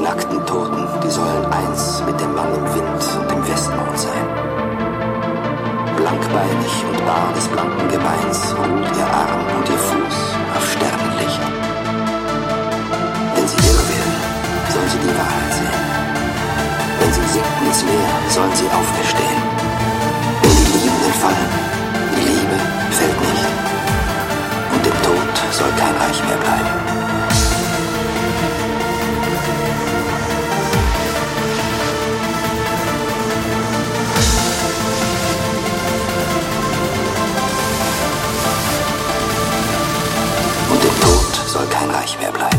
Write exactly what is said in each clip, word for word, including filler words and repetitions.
nackten Toten, die sollen eins mit dem Mann im Wind und im Westmond sein. Blankbeinig und bar des blanken Gebeins ruht ihr Arm und ihr Fuß auf Sternenlicht. Wenn sie irre werden, sollen sie die Wahrheit sehen. Wenn sie sinken ins Meer, sollen sie auferstehen. Wenn die Liebenden fallen, die Liebe fällt nicht. Und dem Tod soll kein Reich mehr bleiben. Und dem Tod soll kein Reich mehr bleiben.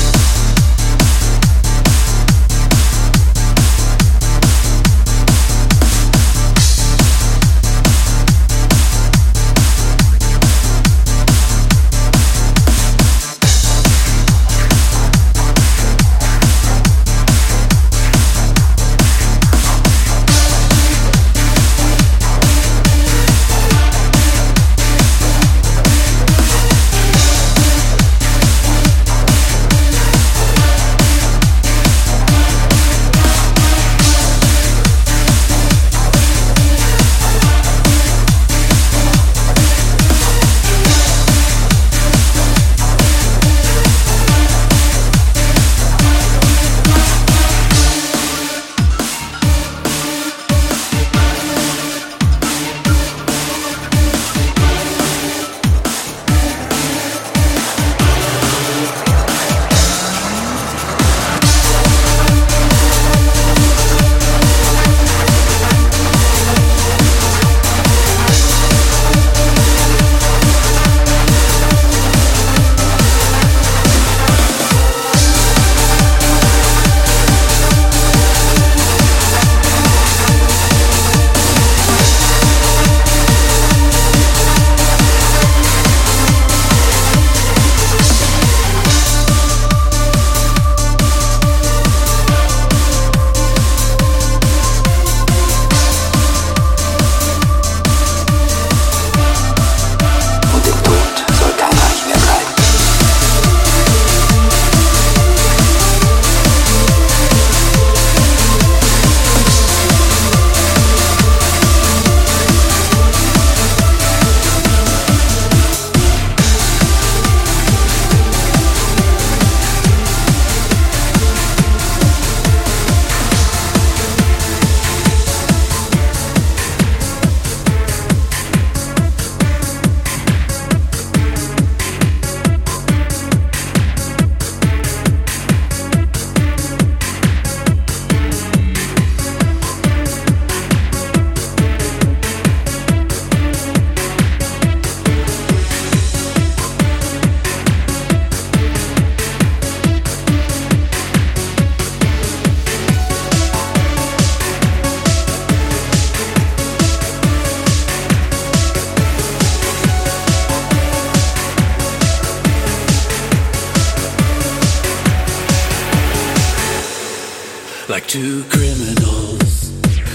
Like two criminals,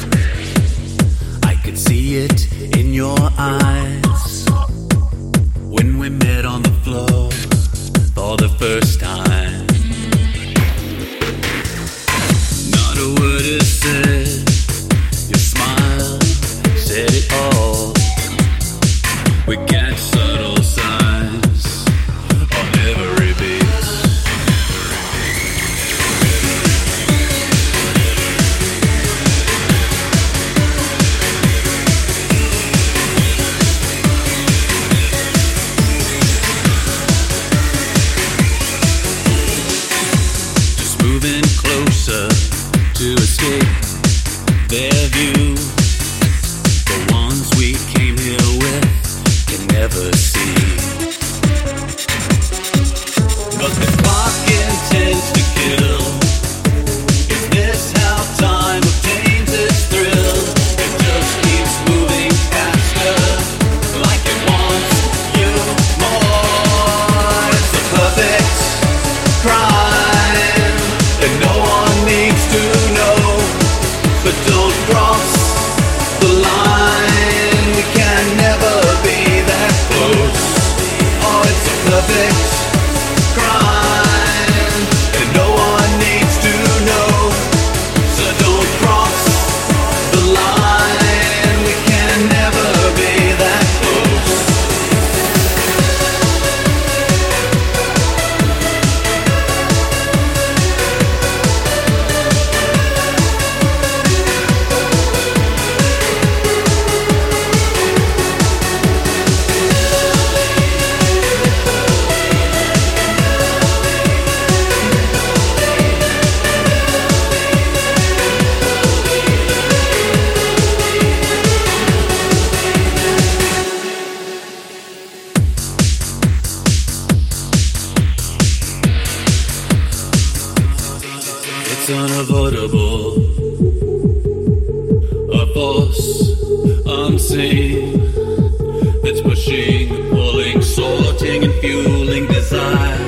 I could see it in your eyes when we met on the floor for the first time. Not a word is said, your smile said it all. We catch subtle signs on every beat. It's unavoidable, a force unseen that's pushing, pulling, sorting and fueling desire.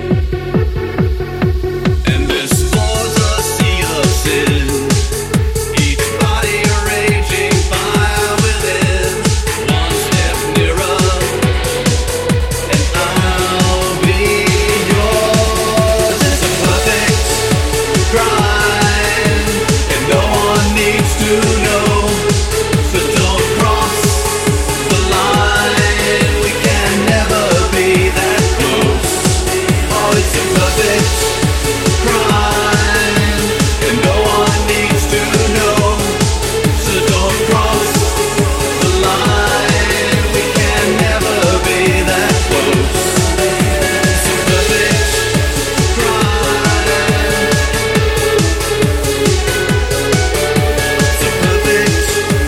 And this pours a sea of sin, each body a raging fire within. One step nearer, and I'll be yours. It's a perfect crime, and no one needs to know. So don't cross the line. We can never be that close. Oh, it's a perfect crime, and no one needs to know. So don't cross the line. We can never be that close. It's a perfect crime. It's a perfect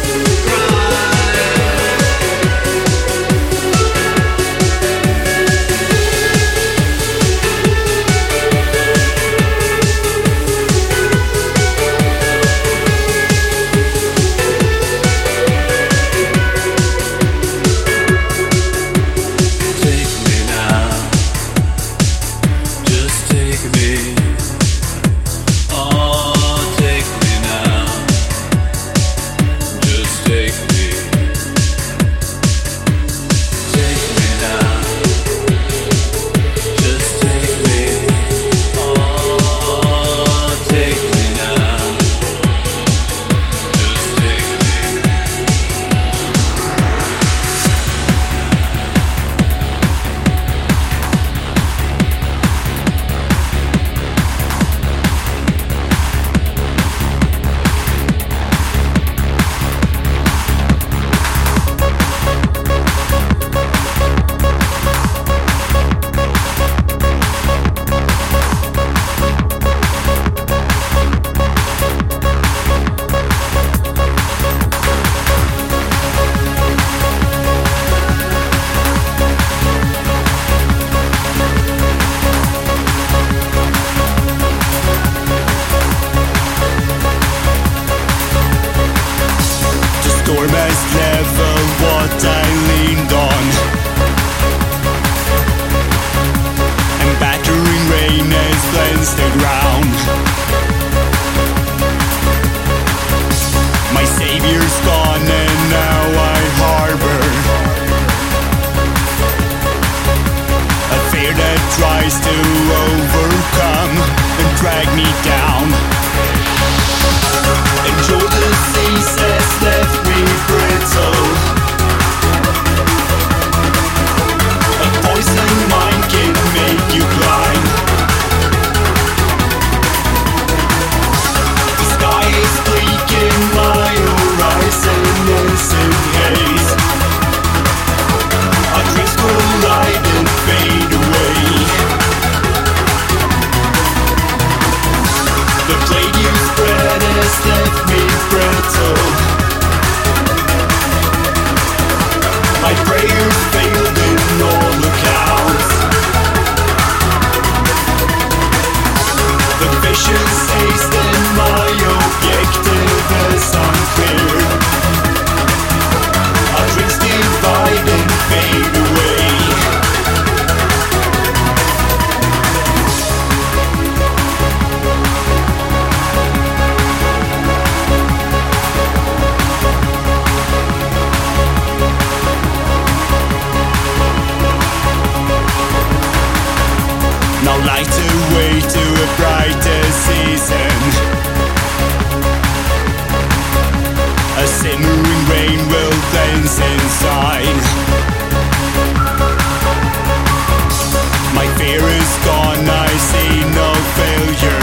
Take me now, just take me. Oh, take me now, just take me. Take me now, just take me. Oh, take me now, just take me. The storm has leveled what I leaned on, and battering rain has cleansed the ground. My savior's gone and now I harbor a fear that tries to overcome and drag me down. And Jordan's seas has left me brittle. A poison mind can make you blind. The sky is bleak and my horizon is in haze. Our dreams collide and fade away. The plague you spread has left me brittle. My prayers failed in all accounts. The vision's haste and my objective is unclear. Our dreams divide and fade away. Now light the way to a brighter season. A simmering rain will cleanse inside. My fear is gone, I see no failure.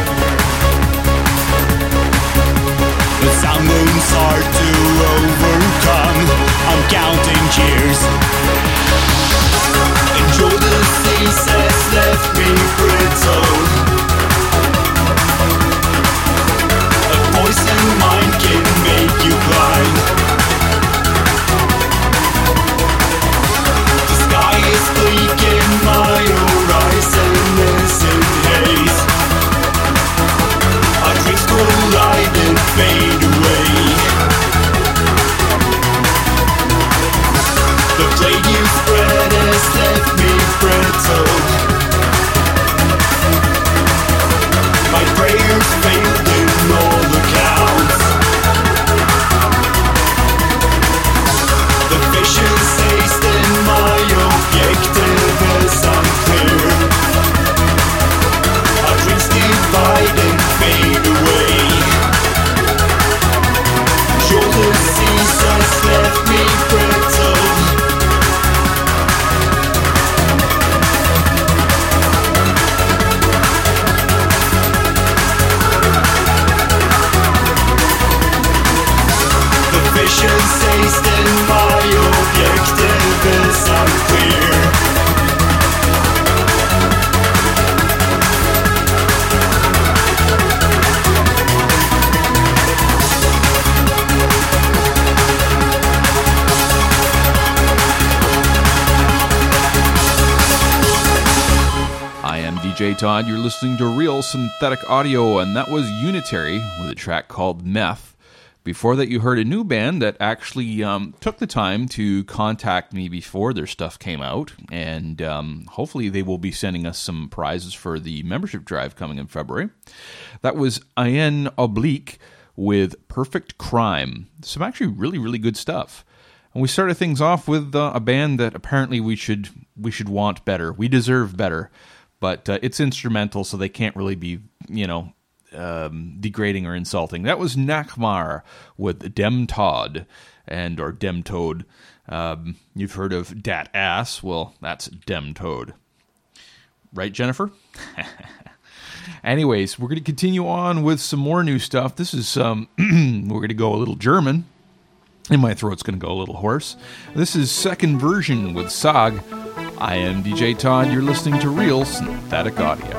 But some wounds hard to overcome. I'm counting years. And Jordan's seas has left me brittle. J Todd. You're listening to Real Synthetic Audio, and that was Unitary with a track called Meth. Before that, you heard a new band that actually um, took the time to contact me before their stuff came out, and um, hopefully they will be sending us some prizes for the membership drive coming in February. That was Ayen Oblique with Perfect Crime. Some actually really, really good stuff. And we started things off with uh, a band that apparently we should we should want better. We deserve better, but uh, it's instrumental, so they can't really be, you know, um, degrading or insulting. That was Nakmar with Dem Todd, and or Dem Toad. Um, you've heard of Dat Ass? Well, that's Dem Toad, right, Jennifer? Anyways, we're going to continue on with some more new stuff. This is um, we're going to go a little German. And my throat's going to go a little hoarse. This is Second Version with Sag. I am D J Todd. You're listening to Real Synthetic Audio.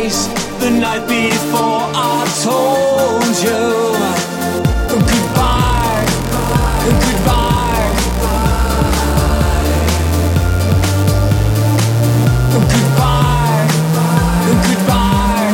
face the night before I told you goodbye, goodbye, goodbye, goodbye,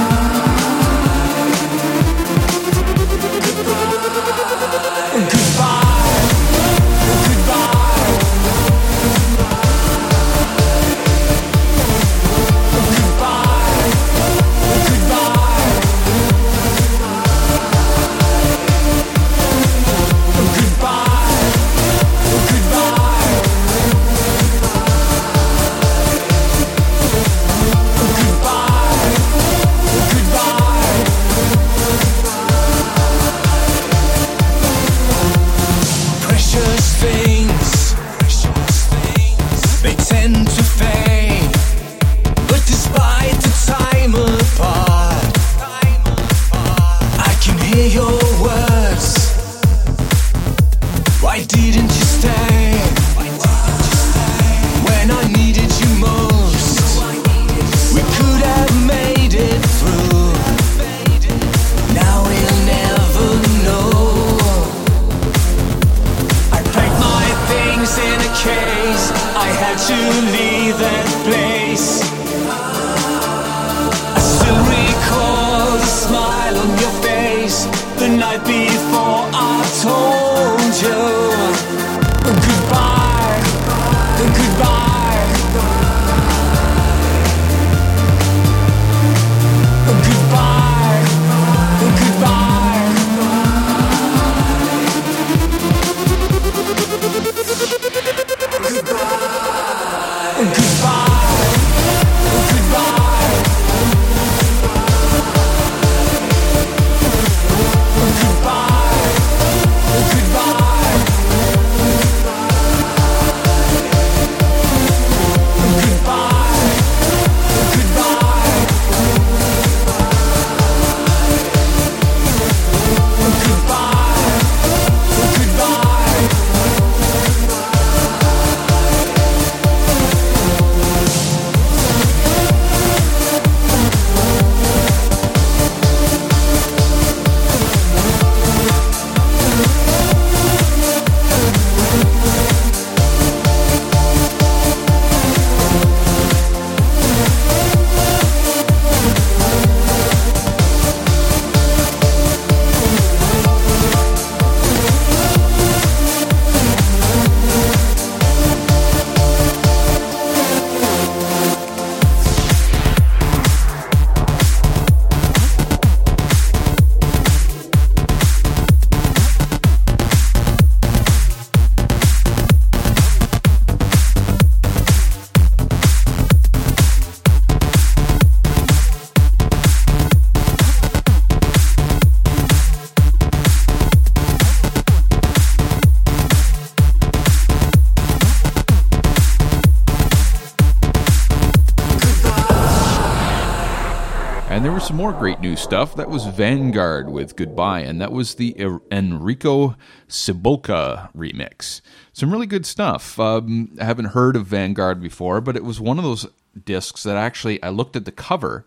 And there was some more great new stuff. That was Vanguard with Goodbye, and that was the Enrico Cibolka remix. Some really good stuff. Um, I haven't heard of Vanguard before, but it was one of those discs that actually, I looked at the cover,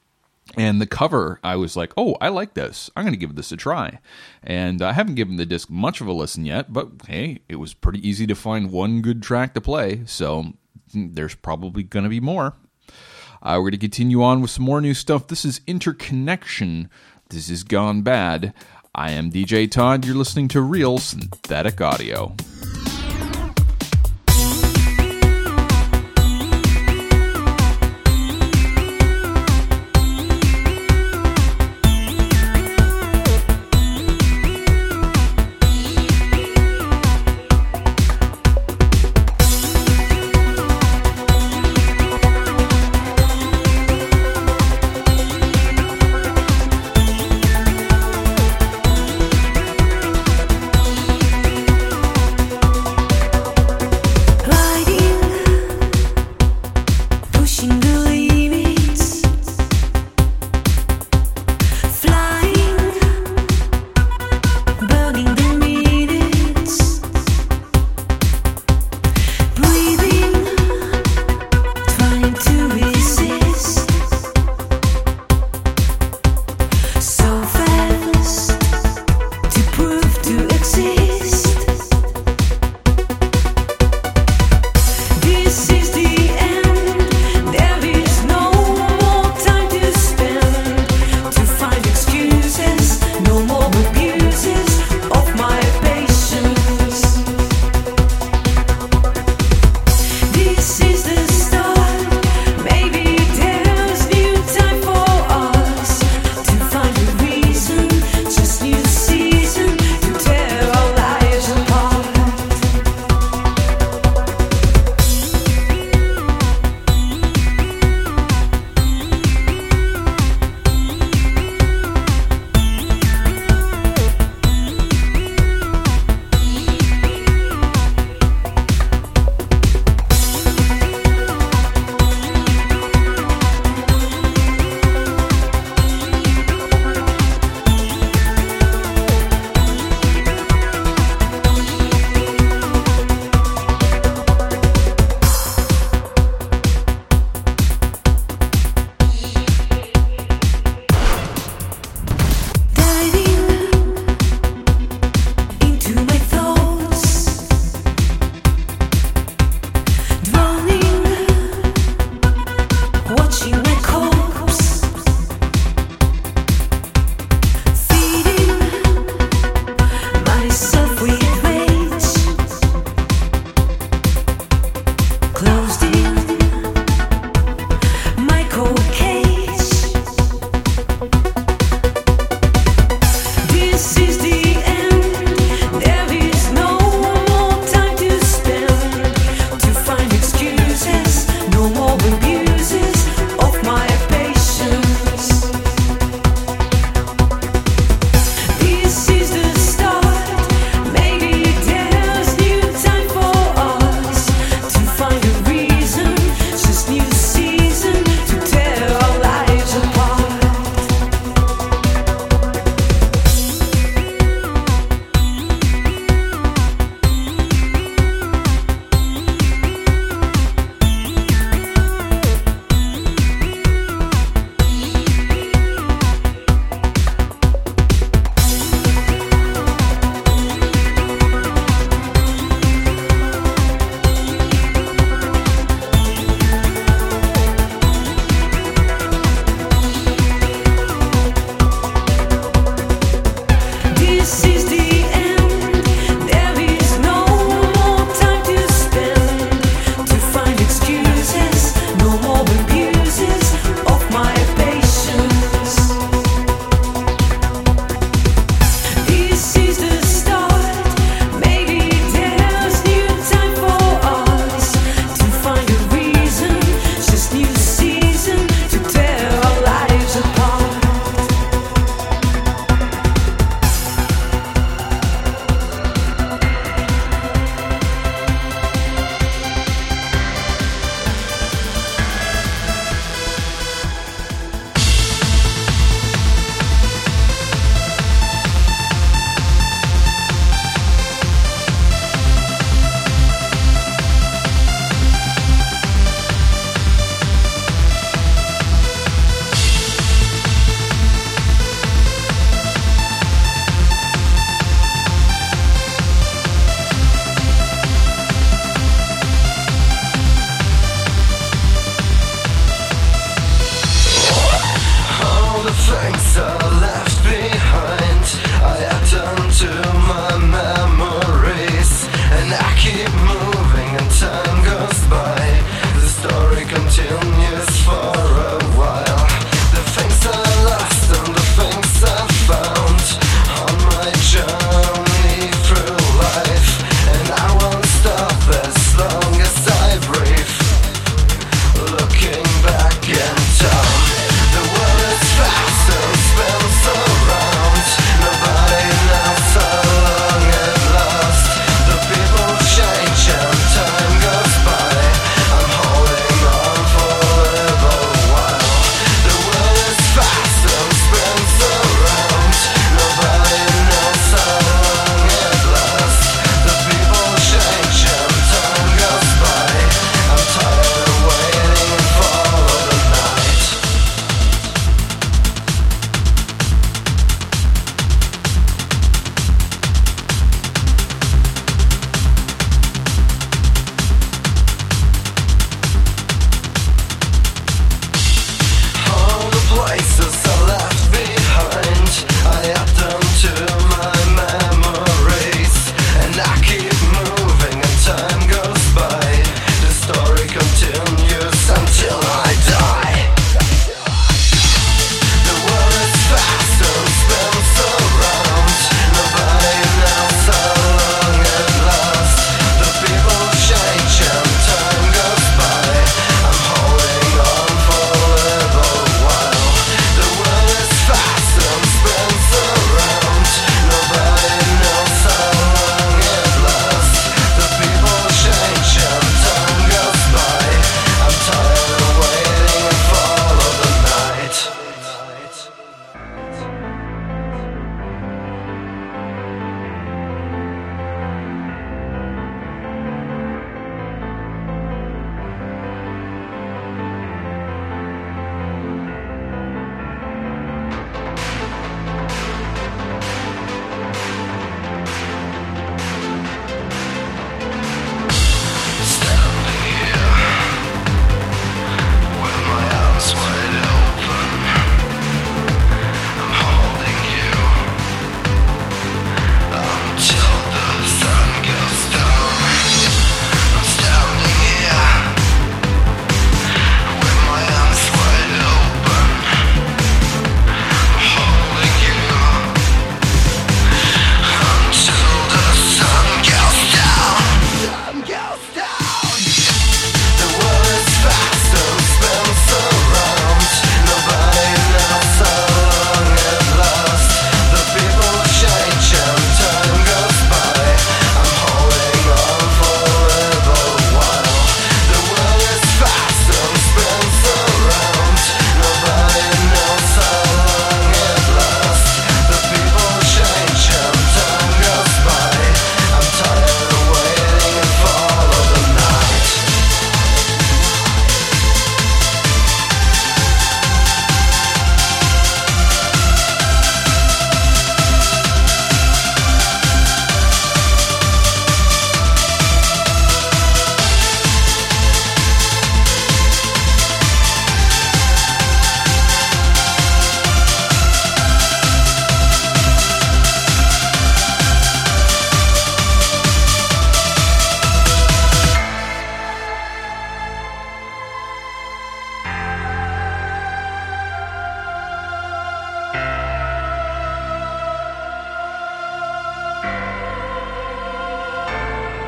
and the cover, I was like, oh, I like this. I'm going to give this a try. And I haven't given the disc much of a listen yet, but hey, it was pretty easy to find one good track to play, so there's probably going to be more. Uh, we're going to continue on with some more new stuff. This is Interconnection. This is Gone Bad. I am D J Todd. You're listening to Real Synthetic Audio.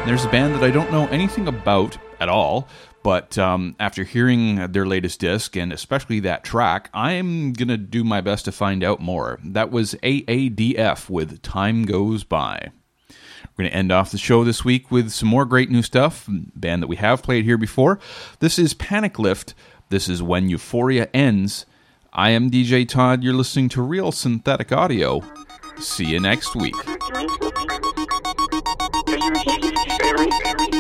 There's a band that I don't know anything about at all, but um, after hearing their latest disc, and especially that track, I'm going to do my best to find out more. That was A A D F with Time Goes By. We're going to end off the show this week with some more great new stuff, band that we have played here before. This is Panic Lift. This is When Euphoria Ends. I am D J Todd. You're listening to Real Synthetic Audio. See you next week. Very, very